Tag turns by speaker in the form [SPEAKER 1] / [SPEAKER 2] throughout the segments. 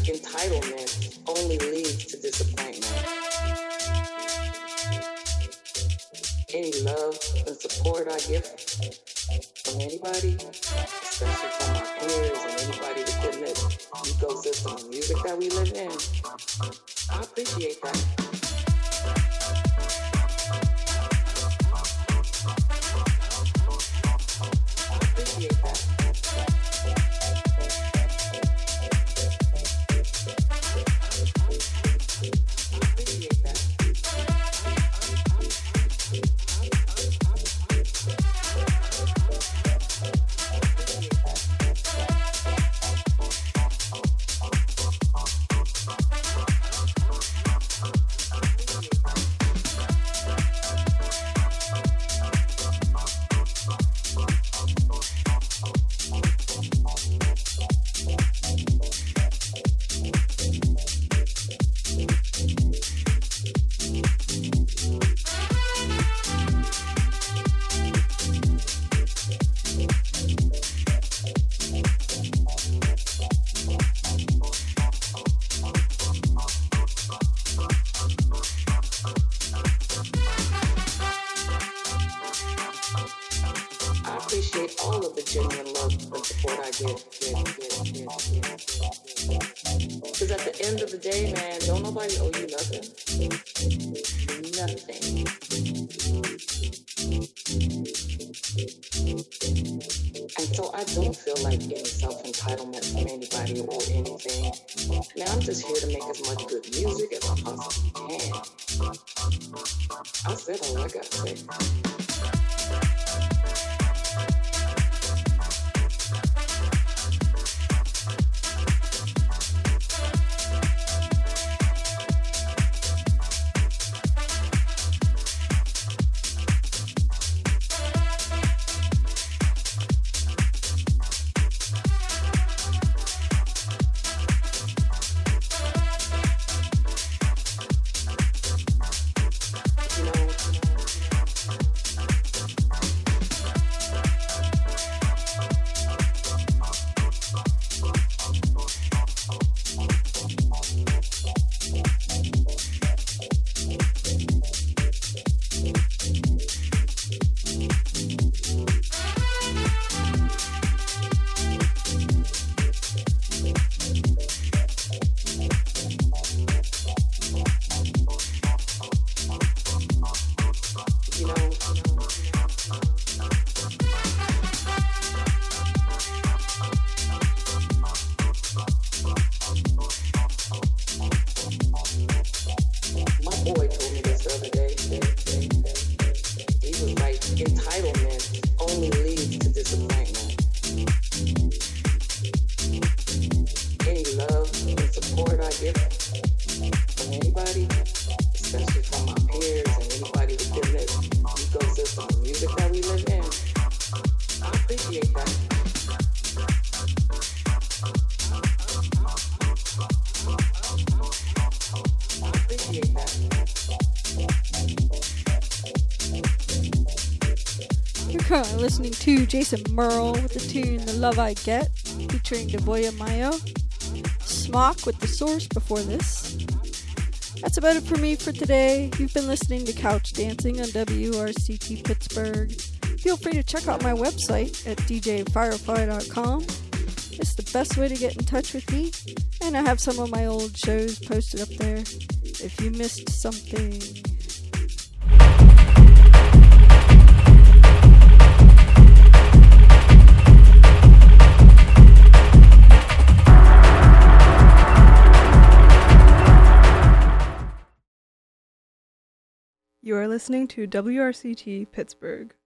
[SPEAKER 1] entitlement only leads to disappointment. Any love and support I get from anybody, especially from my peers and anybody within this ecosystem of music that we live in, I appreciate that. All of the genuine love and support I get. Because at the end of the day, man, don't nobody owe you nothing. Nothing. And so I don't feel like getting self-entitlement from anybody or anything. Man, I'm just here to make as much good music as I possibly can. I said all I gotta say.
[SPEAKER 2] Listening to Jason Merle with the tune The Love I Get featuring Devoya Mayo. Smock with The Source before this. That's about it for me for today. You've been listening to Couch Dancing on WRCT Pittsburgh. Feel free to check out my website at djfirefly.com. It's the best way to get in touch with me, and I have some of my old shows posted up there if you missed something.
[SPEAKER 3] You are listening to WRCT Pittsburgh.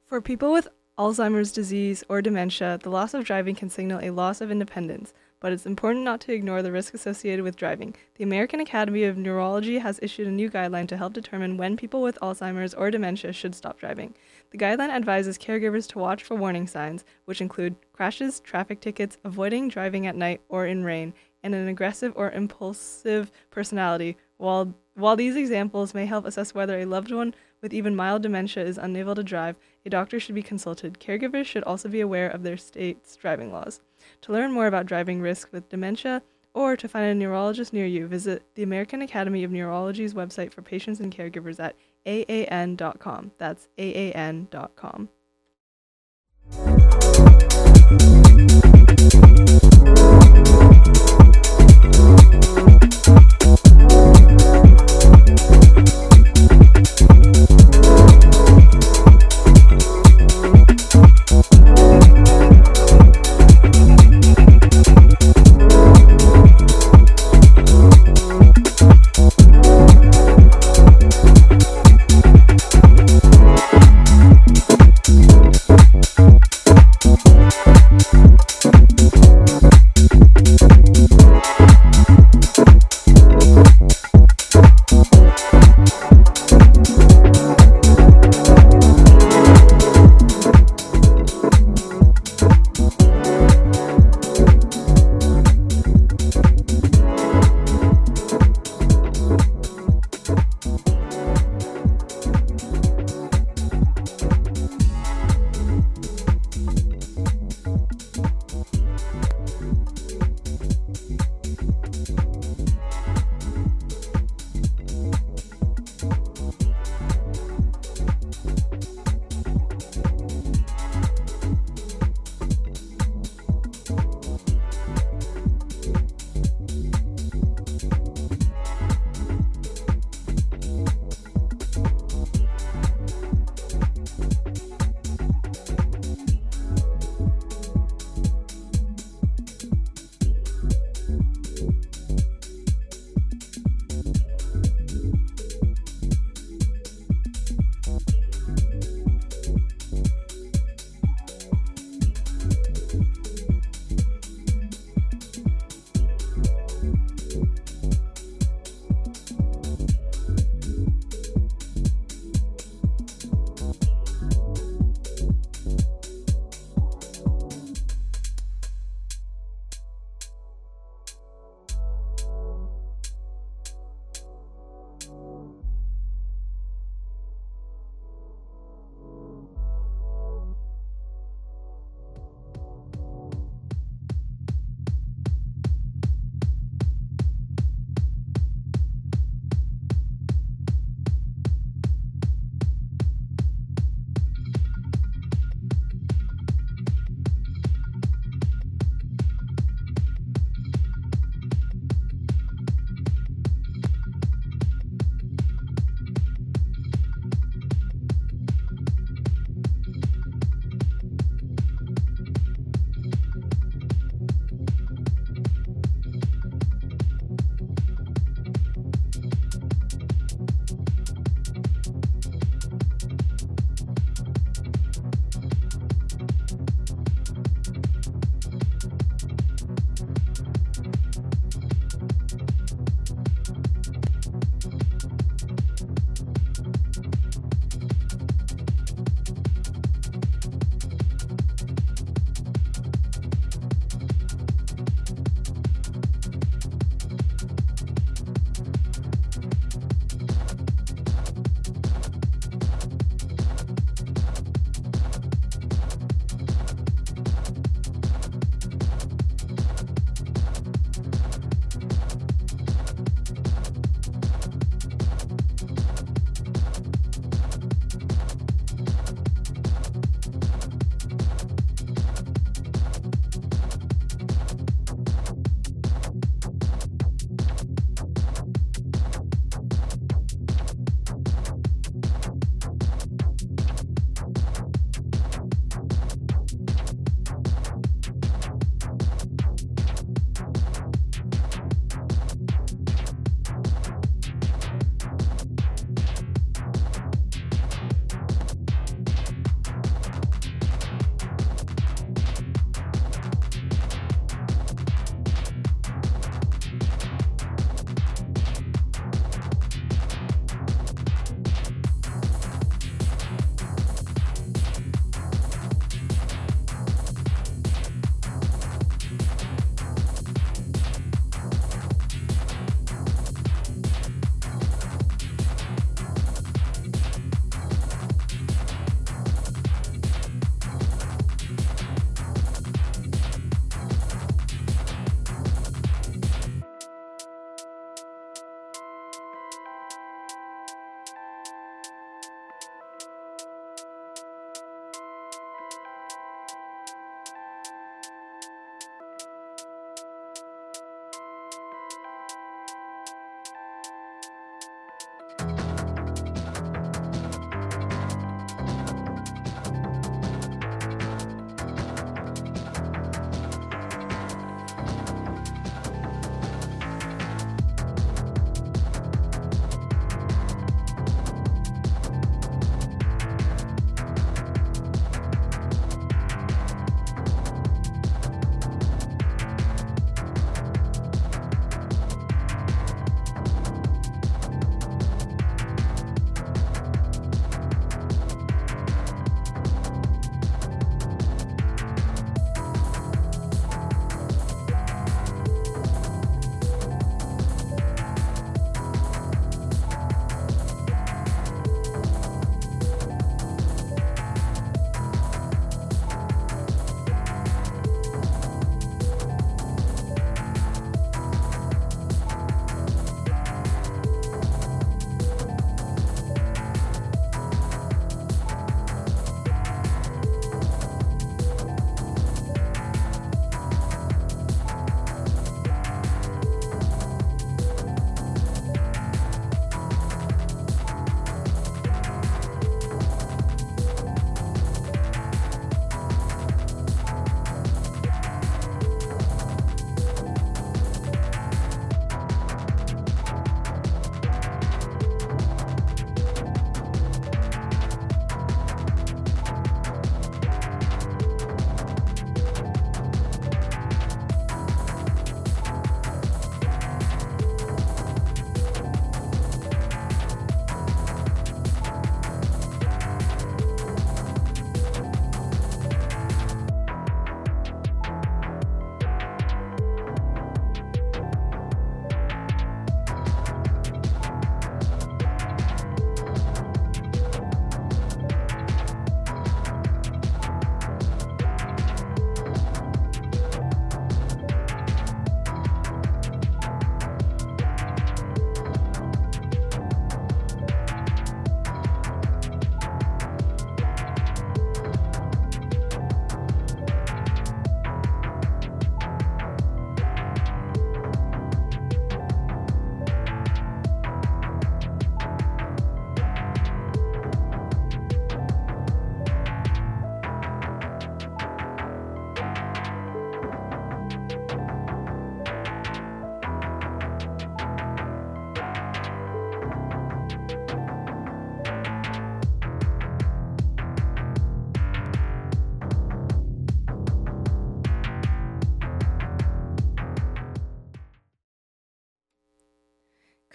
[SPEAKER 3] For people with Alzheimer's disease or dementia, the loss of driving can signal a loss of independence, but it's important not to ignore the risk associated with driving. The American Academy of Neurology has issued a new guideline to help determine when people with Alzheimer's or dementia should stop driving. The guideline advises caregivers to watch for warning signs, which include crashes, traffic tickets, avoiding driving at night or in rain, and an aggressive or impulsive personality. While these examples may help assess whether a loved one with even mild dementia is unable to drive, a doctor should be consulted. Caregivers should also be aware of their state's driving laws. To learn more about driving risk with dementia or to find a neurologist near you, visit the American Academy of Neurology's website for patients and caregivers at AAN.com. That's AAN.com.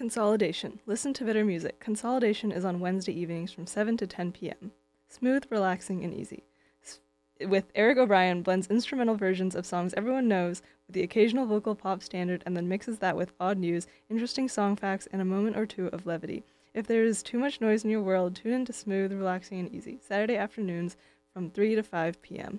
[SPEAKER 3] Consolidation. Listen to better music. Consolidation is on Wednesday evenings from 7 to 10 p.m. Smooth, relaxing, and easy. With Eric O'Brien blends instrumental versions of songs everyone knows with the occasional vocal pop standard and then mixes that with odd news, interesting song facts, and a moment or two of levity. If there is too much noise in your world, tune in to Smooth, Relaxing, and Easy, Saturday afternoons from 3 to 5 p.m.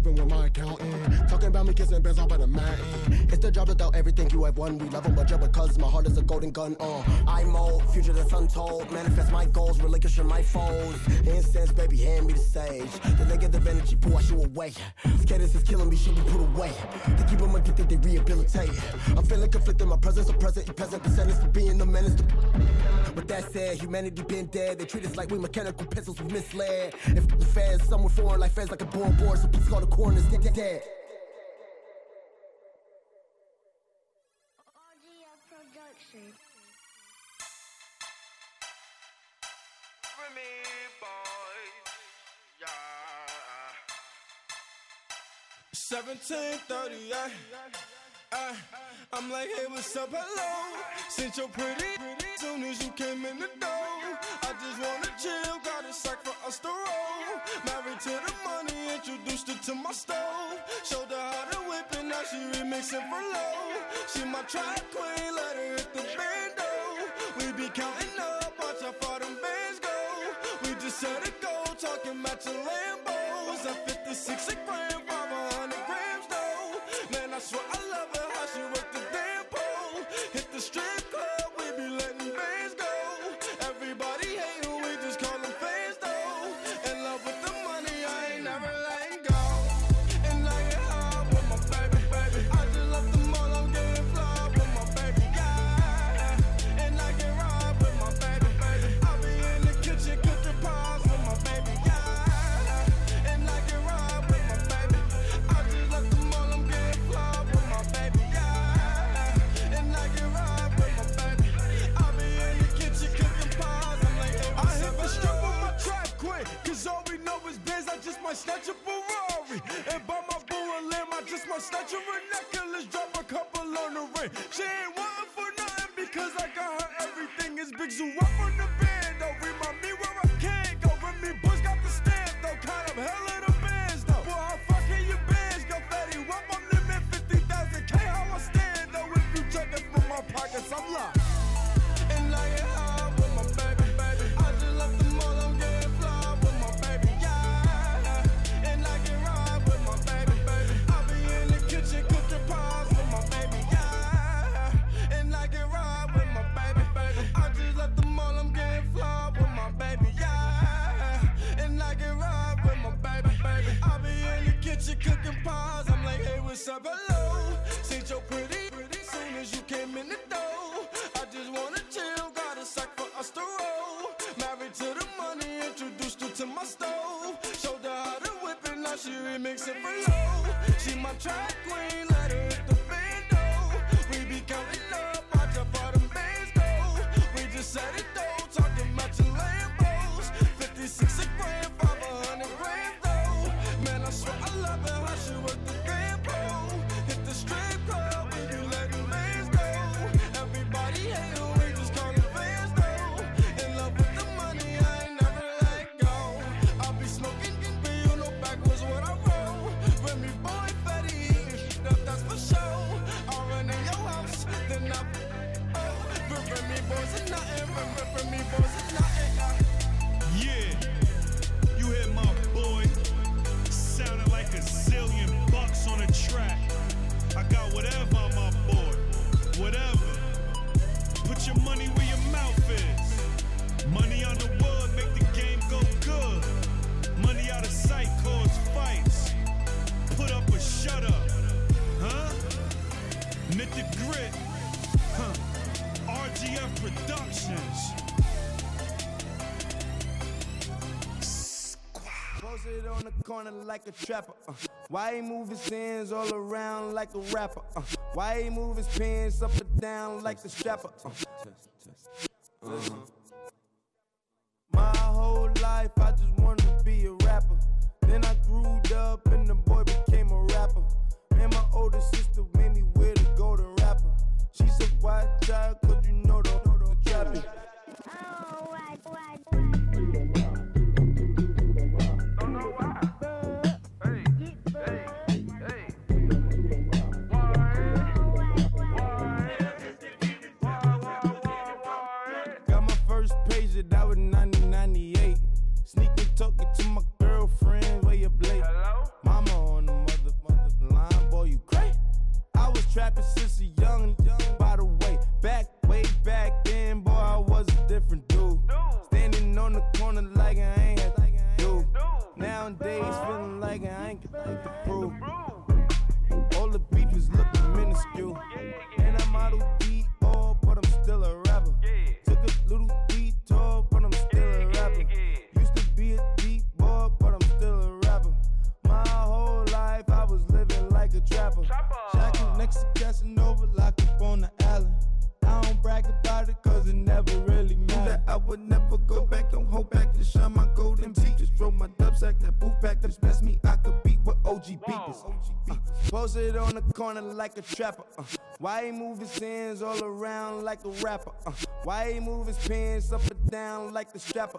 [SPEAKER 4] living with my accountant. Talking about me kissing bands up at a mountain. It's the job without everything you have won. We love them, but just because my heart is a golden gun. I'm old, future that's untold. Manifest my goals, relinquish my foes. Incense, baby, hand me the sage. The negative energy, pull you away. Skaters is killing me, should be put away. They keep them addicted, they rehabilitate. I'm feeling conflicted, my presence so present. Present the sentence for being the menace. With that said, humanity been dead. They treat us like we mechanical pencils, we misled. If the fans, somewhere foreign like fans like a born board. So please call the corners, dead.
[SPEAKER 5] Production.
[SPEAKER 6] For me, boys, yeah. 1738. I'm like, hey, what's up, hello? Since you're pretty, soon as you came in the door. I just wanna chill, got a sack for us to roll. Married to the money, introduced her to my stove. Showed her how to whip and now she remixing for low. She my track queen, let her hit the bando. We be counting up, watch how far them bands go. We just set it go, talking matching Lambos. At 56 a gram, 500 grams though. Man, I swear I love her, how she work the damn pole. Hit the strip club, we be letting bands go. Everybody hating, we just call them fans though. In love with the money, I ain't never letting go. And I get high with my baby. I just left the mall, I'm getting fly with my baby, yeah. And I can ride with my baby. I be in the kitchen cooking pies with my baby, yeah. And I can ride with my baby. I just left the mall, I'm getting fly with my baby, yeah. And I can ride with my baby. I be in the kitchen cooking pies. I'm like, hey, I hit the strip with my track quick, cause all we know is biz. I just might snatch a Ferrari and buy my boo a limb. I just might snatch a necklace, drop a couple on the ring. She ain't wantin' for nothing because I got her everything. Is Big Zoo up on the band though. Remind me where I can't go. Remy Bush got the stamp though. Kind of hell of the bands though. Boy, how fucking your bands go fatty? Up on limit 50,000 K. How I stand though? If you check it from my pockets, I'm locked. And I get high with my baby. I just left the mall, I'm getting fly with my baby, yeah. And I can ride with my baby. I be in the kitchen cooking pies with my baby, yeah. And I can ride with my baby. I just left the mall, I'm getting fly with my baby, yeah. And I can ride with my baby. I be in the kitchen cooking pies. I'm like, hey, what's up, hello? Since you're pretty, soon as you came in the door. I just wanna chill, got a sack for us to roll. Married to the money, introduced her to my stove. Showed her how to whip it, now she remixing for low. She my track queen, let her hit the bando. We be counting up, watch how far them bands go. We just set it though, talking matching Lambos. 56 a gram, 500 grams though. Man, I swear I love her, how she work the damn pole. Hit the strip club, we be letting bands go. Everybody hating, we just call them fans though. In love with the money, I ain't never let go. I be smoking, but you know backwards what I roll. Remy boy, fatty, eating shit up, that's for sure. I run in your house, then I Remy boys is nothing, Remy boys is nothing.
[SPEAKER 7] Yeah, you hear my boy sounding like a zillion bucks on a track. I got whatever on my board, whatever. Put your money where your mouth is. Money on the wood make the game go good. Money out of sight cause fights. Put up or shut up, huh? Knit the grit, huh? RGF Productions.
[SPEAKER 6] Posted on the corner like a trapper. Why he move his hands all around like a rapper? Why he move his pants up and down like a strapper? My whole life I just wanted to be a rapper. Then I grew up and the boy became a rapper. And my older sister made me wear the golden rapper. She said, why child? Cause you know the trapping.
[SPEAKER 5] Oh, why?
[SPEAKER 8] Don't know why. Hey.
[SPEAKER 6] Got my first pager, that was 1998. Sneaking talking to my girlfriend, way up late.
[SPEAKER 8] Hello?
[SPEAKER 6] Mama on the trapping since a young. By the way, way back then, boy, I was a different dude. Standing on the corner like I ain't had to do. Nowadays, feeling like I ain't got nothing to prove. All the beef is looking minuscule. And I'm out of D.O., but I'm still a rapper. Took a little detour, but I'm still a rapper. Used to be a deep boy, but I'm still a rapper. My whole life I was living like a trapper. Shacking next to Casanova, locked up on the island. I don't brag about it cause it never really mattered. That I would never go back, don't hold back to shine my golden teeth. Just throw my dub sack, that booth pack, that's best me. I could beat with OG beaters. Posted on the corner like a trapper. Why he move his hands all around like a rapper? Why he move his pants up and down like a strapper?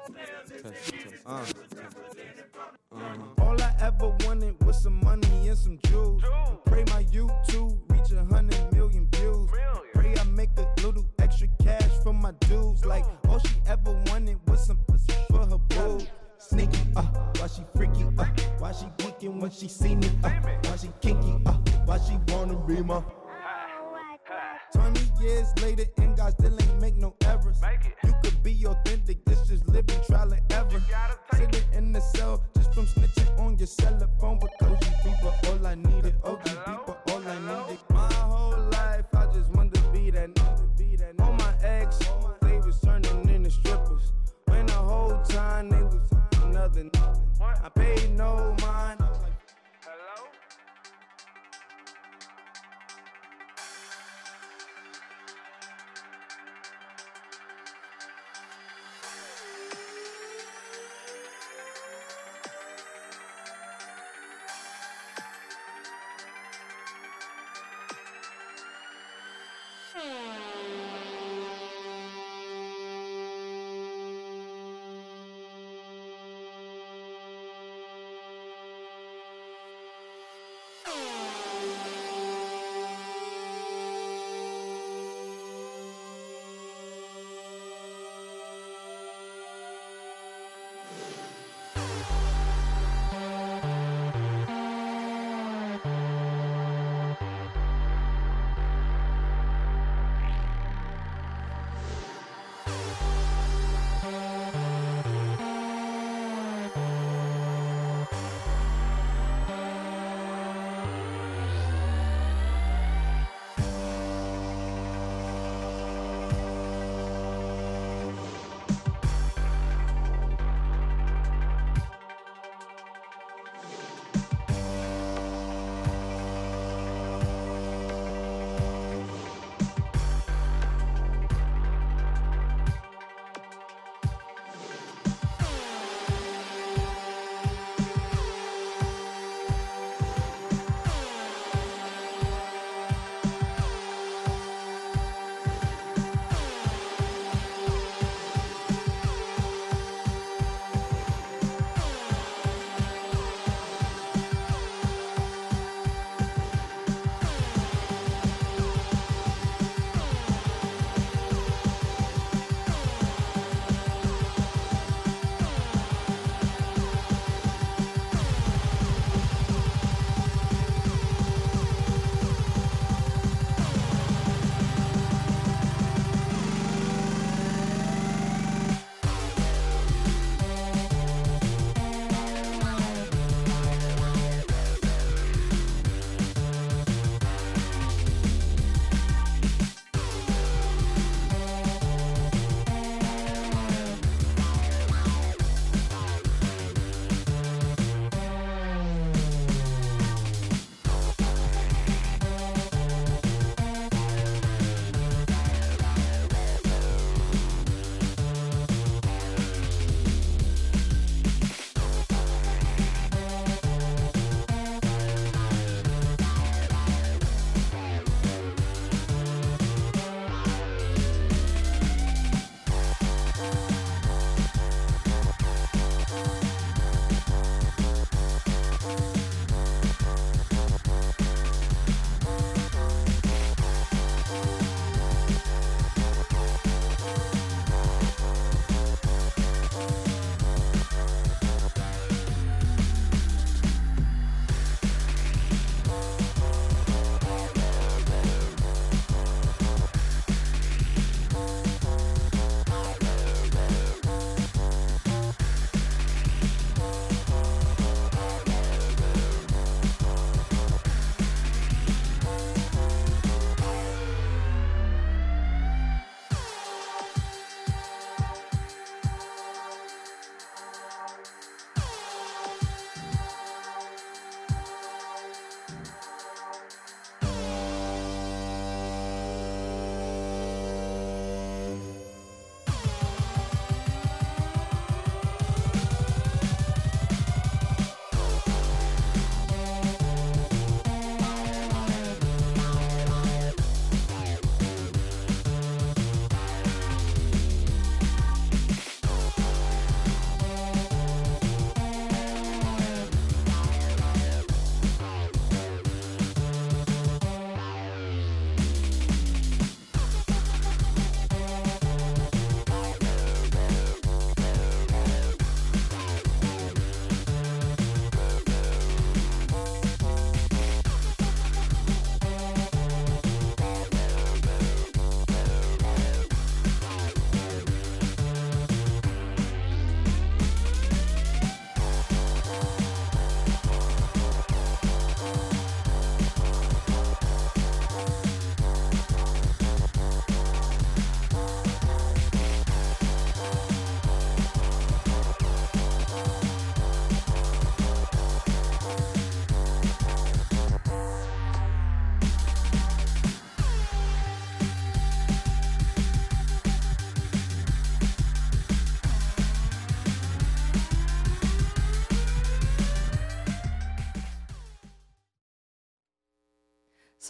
[SPEAKER 6] All I ever wanted was some money and some jewels. Pray my YouTube reach 100 million views. Pray I make a little extra cash for my dudes. Like all she ever wanted was some pussy for her boo. Sneaky, why she freaky, why she geeking when she see me, why she kinky, why she wanna be my 20 years later and God still ain't make no errors. You could be authentic, this just living trial and error. Sitting in the cell just from snitching on your cell phone. But OG people, all I needed, OG people, all I needed. My whole life I just wanted to be that. All my ex, they was turning into strippers. When the whole time they was nothing. I paid no mind. Hello?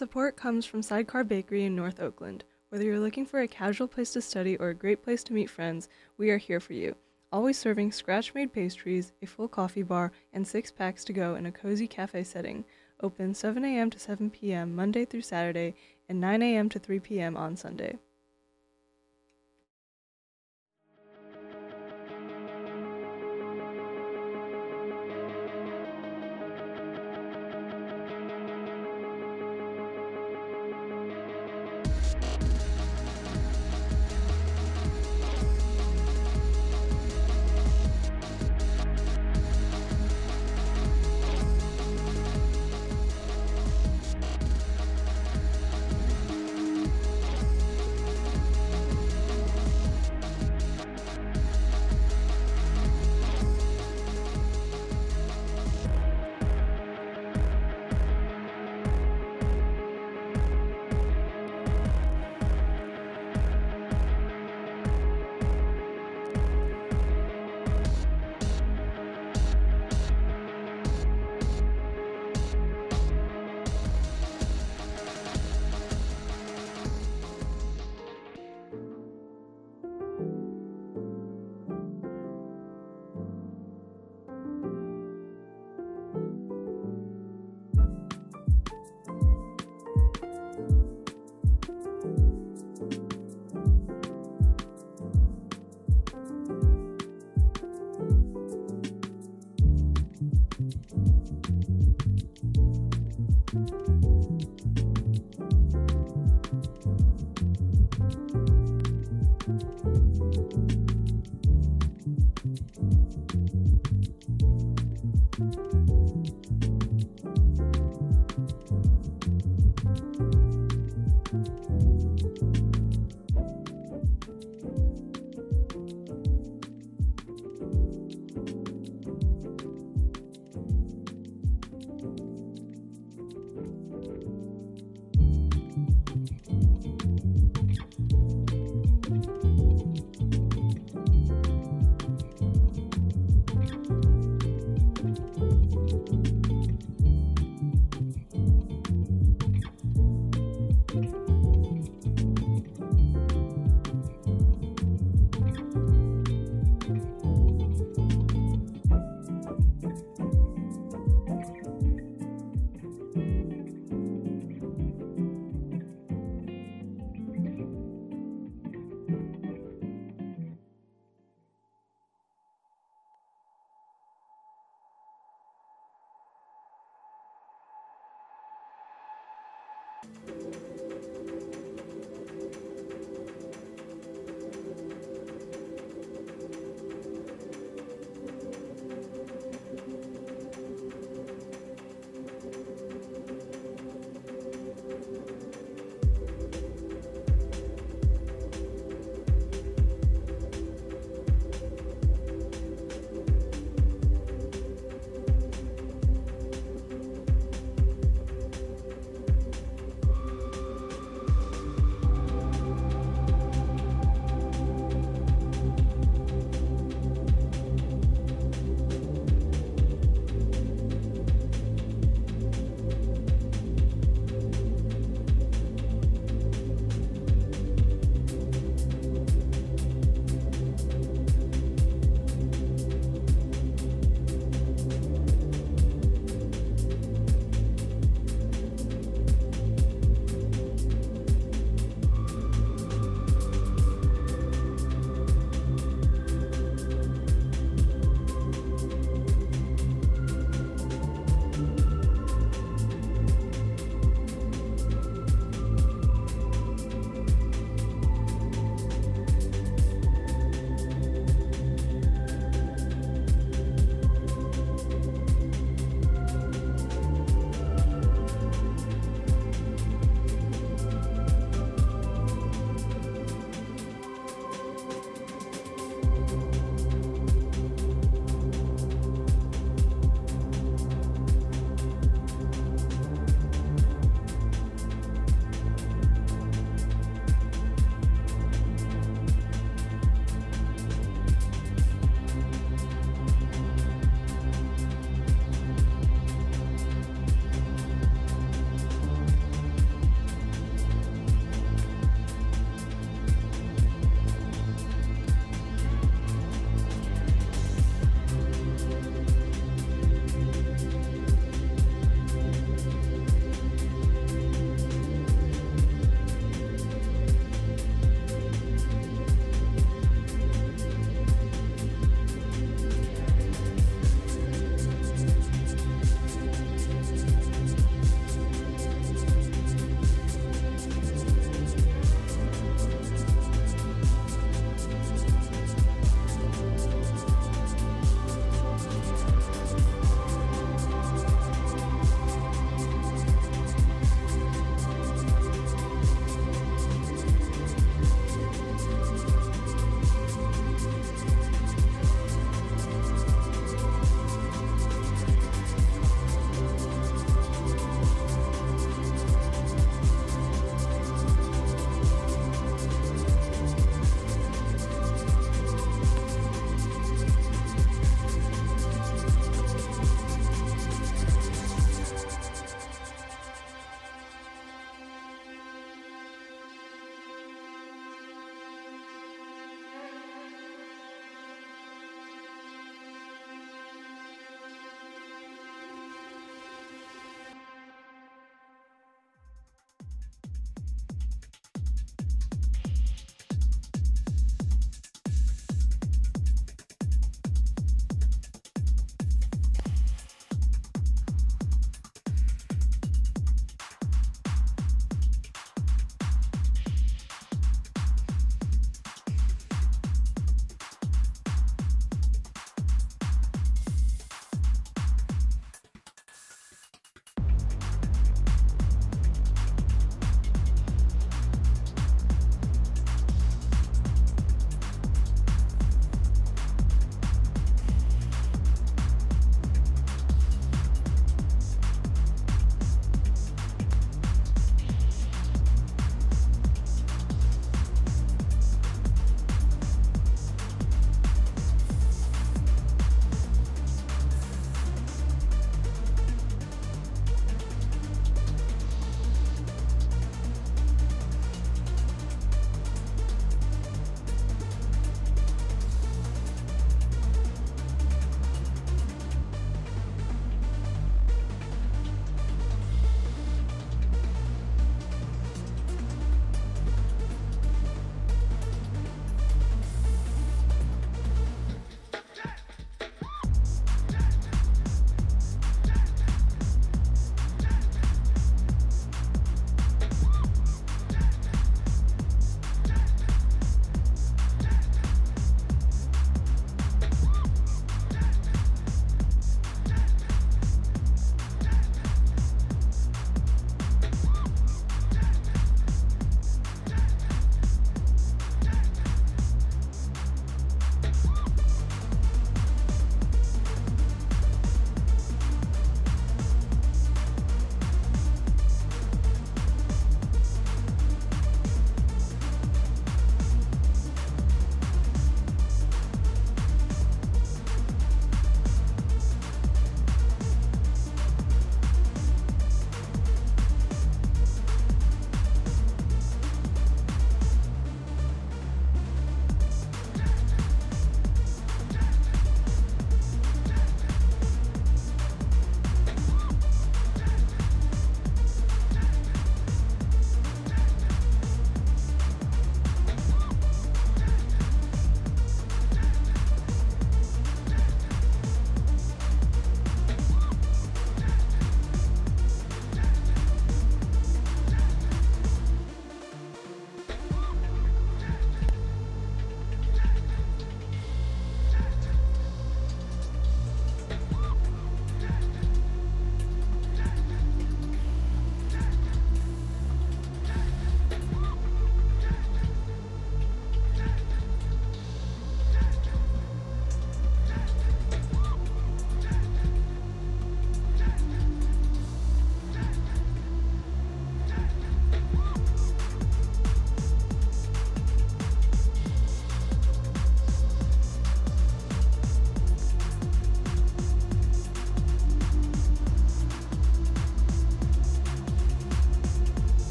[SPEAKER 3] Support comes from Sidecar Bakery in North Oakland. Whether you're looking for a casual place to study or a great place to meet friends, we are here for you. Always serving scratch-made pastries, a full coffee bar, and 6 packs to go in a cozy cafe setting. Open 7 a.m. to 7 p.m. Monday through Saturday and 9 a.m. to 3 p.m. on Sunday.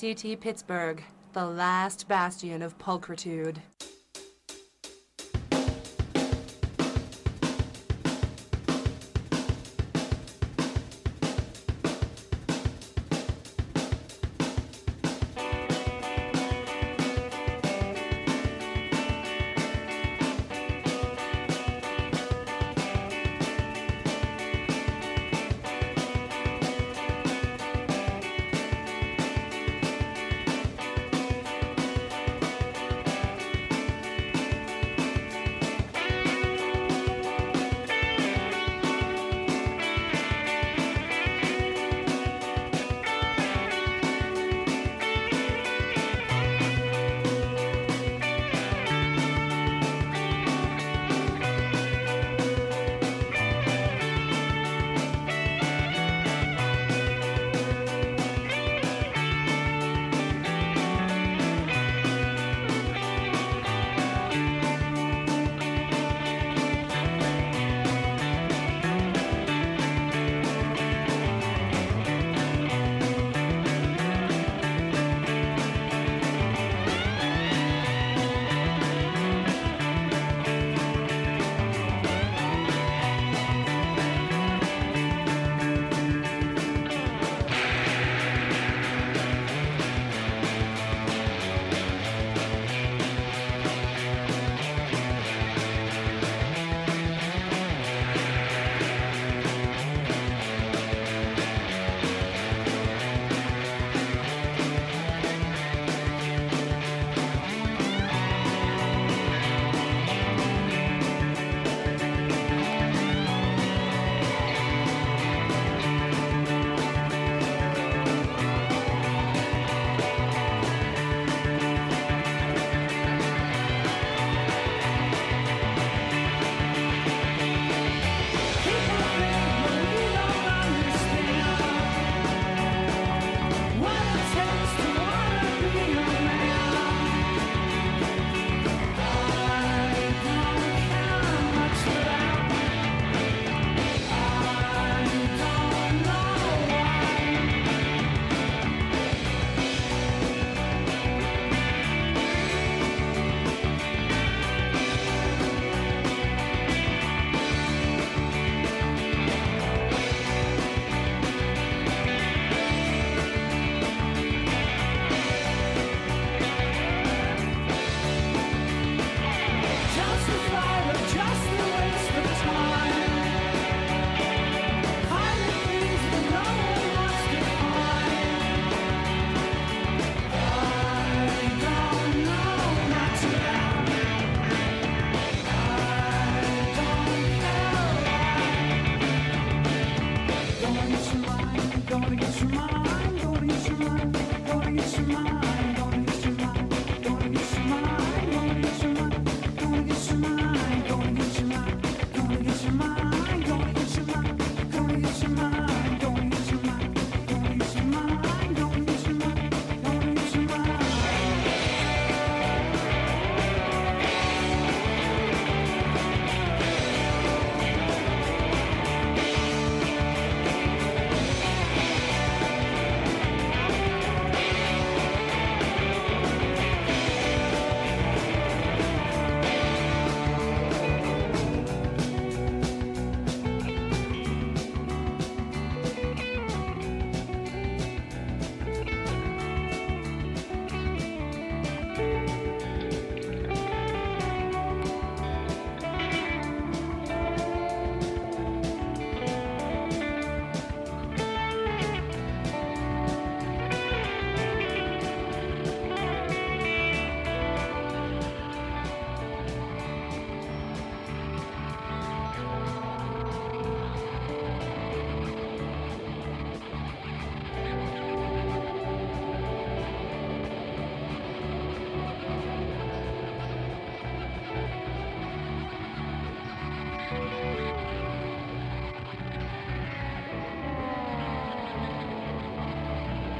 [SPEAKER 9] CT Pittsburgh, the last bastion of pulchritude.
[SPEAKER 10] Gonna